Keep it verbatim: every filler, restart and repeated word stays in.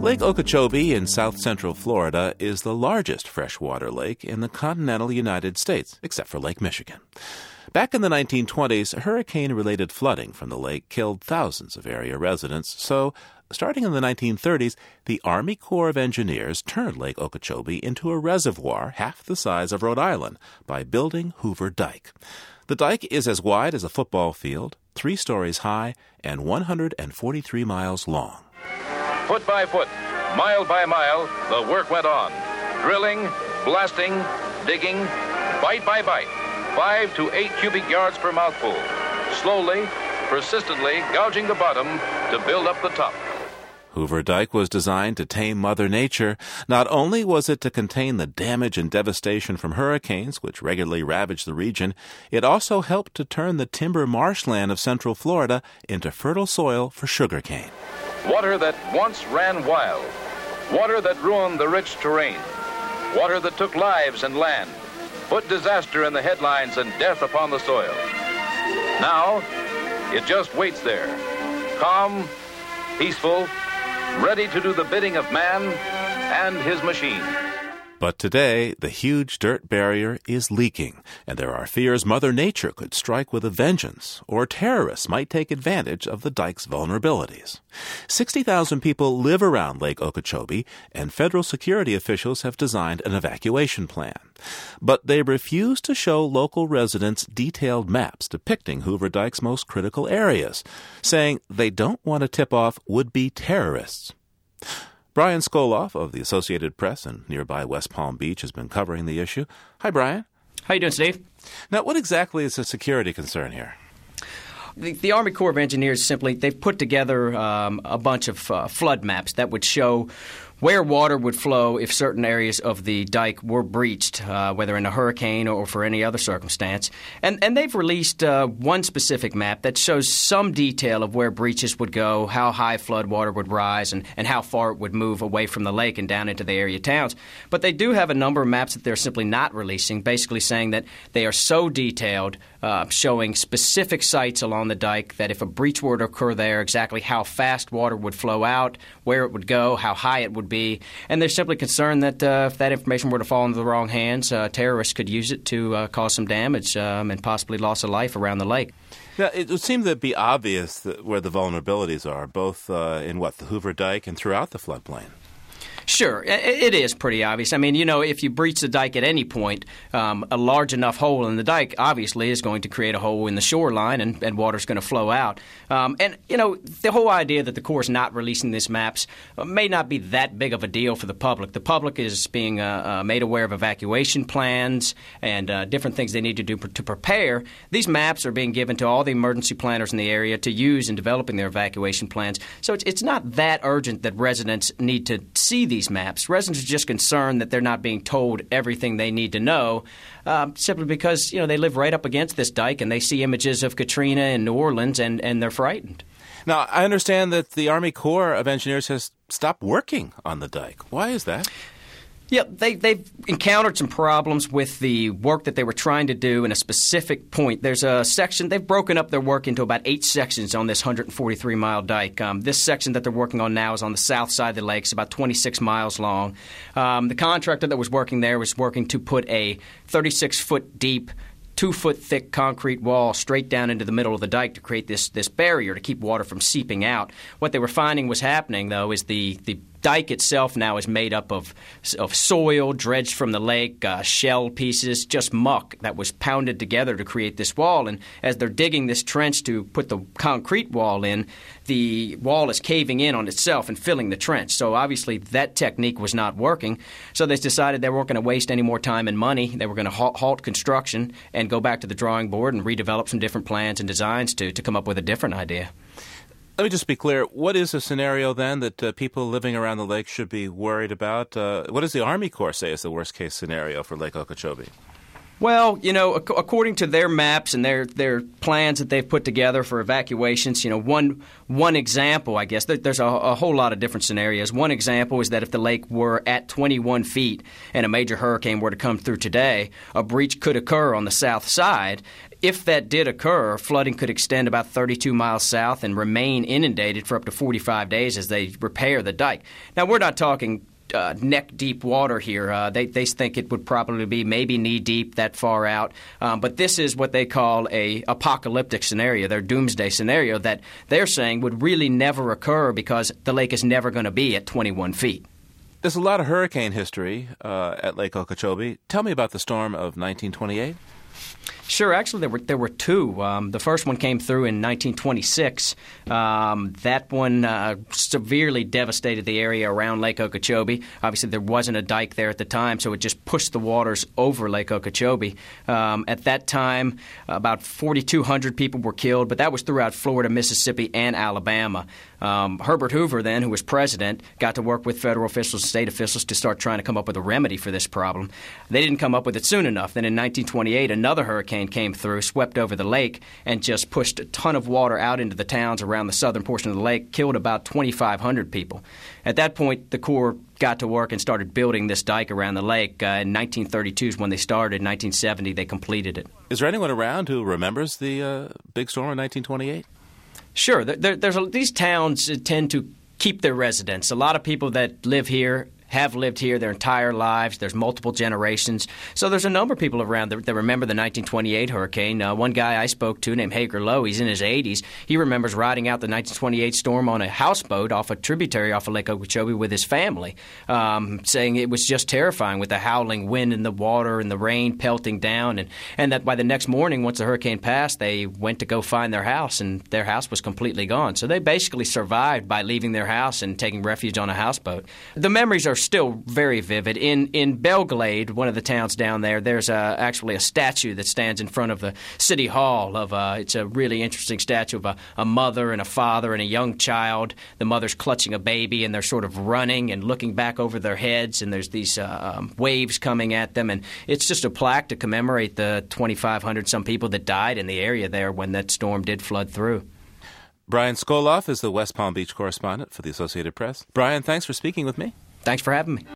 Lake Okeechobee in south-central Florida is the largest freshwater lake in the continental United States, except for Lake Michigan. Back in the nineteen twenties, hurricane-related flooding from the lake killed thousands of area residents, so starting in the nineteen thirties, the Army Corps of Engineers turned Lake Okeechobee into a reservoir half the size of Rhode Island by building Hoover Dike. The dike is as wide as a football field, three stories high, and one hundred forty-three miles long. Foot by foot, mile by mile, the work went on. Drilling, blasting, digging, bite by bite, five to eight cubic yards per mouthful. Slowly, persistently gouging the bottom to build up the top. Hoover Dike was designed to tame Mother Nature. Not only was it to contain the damage and devastation from hurricanes, which regularly ravage the region, it also helped to turn the timber marshland of central Florida into fertile soil for sugarcane. Water that once ran wild. Water that ruined the rich terrain. Water that took lives and land, put disaster in the headlines and death upon the soil. Now, it just waits there, calm, peaceful, ready to do the bidding of man and his machine. But today, the huge dirt barrier is leaking, and there are fears Mother Nature could strike with a vengeance, or terrorists might take advantage of the dike's vulnerabilities. sixty thousand people live around Lake Okeechobee, and federal security officials have designed an evacuation plan. But they refuse to show local residents detailed maps depicting Hoover Dike's most critical areas, saying they don't want to tip off would-be terrorists. Brian Skoloff of the Associated Press in nearby West Palm Beach has been covering the issue. Hi, Brian. How you doing, Steve? Now, what exactly is the security concern here? The, the Army Corps of Engineers simply, they've put together um, a bunch of uh, flood maps that would show where water would flow if certain areas of the dike were breached, uh, whether in a hurricane or for any other circumstance. And, and they've released uh, one specific map that shows some detail of where breaches would go, how high flood water would rise, and, and how far it would move away from the lake and down into the area towns. But they do have a number of maps that they're simply not releasing, basically saying that they are so detailed, uh, showing specific sites along the dike that if a breach were to occur there, exactly how fast water would flow out, where it would go, how high it would be. And they're simply concerned that uh, if that information were to fall into the wrong hands, uh, terrorists could use it to uh, cause some damage um, and possibly loss of life around the lake. Now, it would seem to be obvious that where the vulnerabilities are, both uh, in, what, the Hoover Dike and throughout the floodplain. Sure. It is pretty obvious. I mean, you know, if you breach the dike at any point, um, a large enough hole in the dike obviously is going to create a hole in the shoreline and, and water's going to flow out. Um, and, you know, the whole idea that the Corps is not releasing these maps may not be that big of a deal for the public. The public is being uh, uh, made aware of evacuation plans and uh, different things they need to do to prepare. These maps are being given to all the emergency planners in the area to use in developing their evacuation plans. So it's, it's not that urgent that residents need to see these These maps. Residents are just concerned that they're not being told everything they need to know, uh, simply because you know they live right up against this dike and they see images of Katrina in New Orleans and, and they're frightened. Now, I understand that the Army Corps of Engineers has stopped working on the dike. Why is that? Yeah, they, they've encountered some problems with the work that they were trying to do in a specific point. There's a section – they've broken up their work into about eight sections on this one hundred forty-three mile dike. Um, this section that they're working on now is on the south side of the lake. It's about twenty-six miles long. Um, the contractor that was working there was working to put a thirty-six foot deep two-foot-thick concrete wall straight down into the middle of the dike to create this this barrier to keep water from seeping out. What they were finding was happening, though, is the, the dike itself now is made up of of soil dredged from the lake, uh, shell pieces, just muck that was pounded together to create this wall. And as they're digging this trench to put the concrete wall in, the wall is caving in on itself and filling the trench. So obviously that technique was not working. So they decided they weren't going to waste any more time and money. They were going to halt, halt construction and go back to the drawing board and redevelop some different plans and designs to, to come up with a different idea. Let me just be clear. What is a scenario then that uh, people living around the lake should be worried about? Uh, what does the Army Corps say is the worst-case scenario for Lake Okeechobee? Well, you know, ac- according to their maps and their, their plans that they've put together for evacuations, you know, one one example, I guess, there, there's a, a whole lot of different scenarios. One example is that if the lake were at twenty-one feet and a major hurricane were to come through today, a breach could occur on the south side. if that did occur, flooding could extend about thirty-two miles south and remain inundated for up to forty-five days as they repair the dike. Now, we're not talking Uh, neck-deep water here. Uh, they, they think it would probably be maybe knee-deep that far out. Um, but this is what they call a apocalyptic scenario, their doomsday scenario that they're saying would really never occur because the lake is never going to be at twenty-one feet. There's a lot of hurricane history uh, at Lake Okeechobee. Tell me about the storm of nineteen twenty-eight. Sure. Actually, there were there were two. Um, the first one came through in nineteen twenty-six. Um, that one uh, severely devastated the area around Lake Okeechobee. Obviously, there wasn't a dike there at the time, so it just pushed the waters over Lake Okeechobee. Um, at that time, about forty-two hundred people were killed, but that was throughout Florida, Mississippi, and Alabama. Um, Herbert Hoover, then, who was president, got to work with federal officials and state officials to start trying to come up with a remedy for this problem. They didn't come up with it soon enough. Then in nineteen twenty-eight, another hurricane came through, swept over the lake, and just pushed a ton of water out into the towns around the southern portion of the lake, killed about twenty-five hundred people. At that point, the Corps got to work and started building this dike around the lake. Uh, in nineteen thirty-two is when they started. In nineteen seventy, they completed it. Is there anyone around who remembers the uh, big storm in nineteen twenty-eight? Sure. There, there's a, these towns tend to keep their residents. A lot of people that live here have lived here their entire lives. There's multiple generations. So there's a number of people around that, that remember the nineteen twenty-eight hurricane. Uh, one guy I spoke to named Hager Lowe, he's in his eighties. He remembers riding out the nineteen twenty-eight storm on a houseboat off a tributary off of Lake Okeechobee with his family, um, saying it was just terrifying with the howling wind and the water and the rain pelting down, and, and that by the next morning, once the hurricane passed, they went to go find their house, and their house was completely gone. So they basically survived by leaving their house and taking refuge on a houseboat. The memories are still very vivid. In in Belglade, one of the towns down there, there's a, actually a statue that stands in front of the city hall. Of a, it's a really interesting statue of a, a mother and a father and a young child. The mother's clutching a baby, and they're sort of running and looking back over their heads, and there's these uh, um, waves coming at them. And it's just a plaque to commemorate the twenty-five hundred some people that died in the area there when that storm did flood through. Brian Skoloff is the West Palm Beach correspondent for the Associated Press. Brian, thanks for speaking with me. Thanks for having me.